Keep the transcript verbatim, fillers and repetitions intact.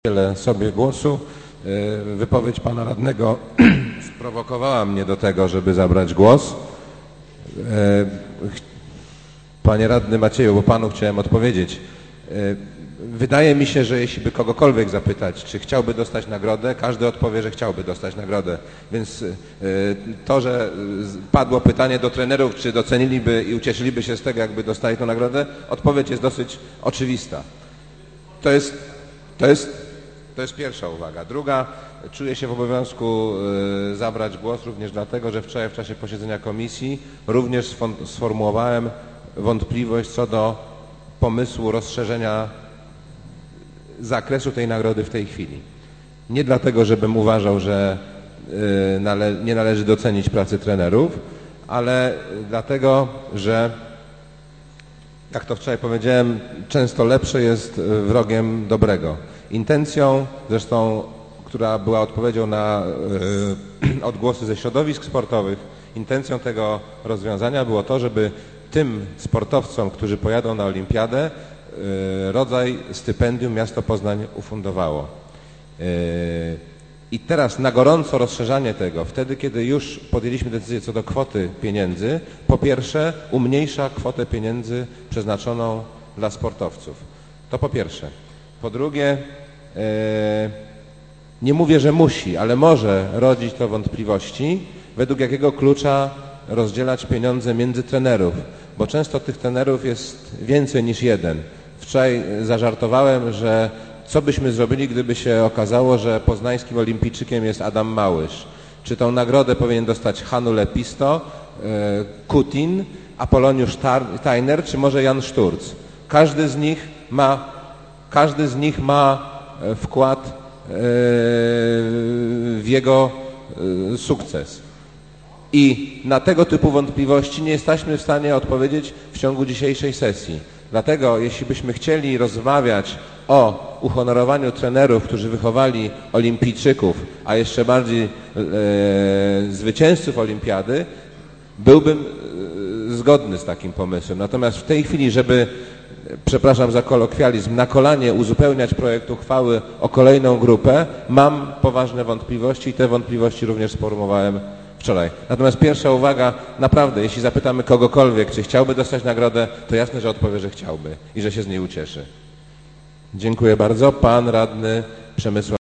Udzielę sobie głosu. Wypowiedź pana radnego sprowokowała mnie do tego, żeby zabrać głos. Panie radny Macieju, bo panu chciałem odpowiedzieć. Wydaje mi się, że jeśli by kogokolwiek zapytać, czy chciałby dostać nagrodę, każdy odpowie, że chciałby dostać nagrodę. Więc to, że padło pytanie do trenerów, czy doceniliby i ucieszyliby się z tego, jakby dostali tę nagrodę, odpowiedź jest dosyć oczywista. To jest, to jest To jest pierwsza uwaga. Druga, czuję się w obowiązku y, zabrać głos również dlatego, że wczoraj w czasie posiedzenia komisji również sformułowałem wątpliwość co do pomysłu rozszerzenia zakresu tej nagrody w tej chwili. Nie dlatego, żebym uważał, że y, nale nie należy docenić pracy trenerów, ale dlatego, że jak to wczoraj powiedziałem, często lepsze jest wrogiem dobrego. Intencją, zresztą, która była odpowiedzią na y, odgłosy ze środowisk sportowych, intencją tego rozwiązania było to, żeby tym sportowcom, którzy pojadą na olimpiadę, y, rodzaj stypendium miasto Poznań ufundowało. Y, I teraz na gorąco rozszerzanie tego, wtedy kiedy już podjęliśmy decyzję co do kwoty pieniędzy, po pierwsze umniejsza kwotę pieniędzy przeznaczoną dla sportowców. To po pierwsze. Po drugie, nie mówię, że musi, ale może rodzić to wątpliwości, według jakiego klucza rozdzielać pieniądze między trenerów, bo często tych trenerów jest więcej niż jeden. Wczoraj zażartowałem, że co byśmy zrobili, gdyby się okazało, że poznańskim olimpijczykiem jest Adam Małysz. Czy tą nagrodę powinien dostać Hannu Lepisto, Kutin, Apoloniusz Tajner, czy może Jan Szturc? Każdy z nich ma Każdy z nich ma wkład w jego sukces. I na tego typu wątpliwości nie jesteśmy w stanie odpowiedzieć w ciągu dzisiejszej sesji. Dlatego, jeśli byśmy chcieli rozmawiać o uhonorowaniu trenerów, którzy wychowali olimpijczyków, a jeszcze bardziej e, zwycięzców olimpiady, byłbym zgodny z takim pomysłem. Natomiast w tej chwili, żeby przepraszam za kolokwializm, na kolanie uzupełniać projekt uchwały o kolejną grupę, mam poważne wątpliwości i te wątpliwości również sformułowałem wczoraj. Natomiast pierwsza uwaga, naprawdę, jeśli zapytamy kogokolwiek, czy chciałby dostać nagrodę, to jasne, że odpowie, że chciałby i że się z niej ucieszy. Dziękuję bardzo. Pan radny Przemysław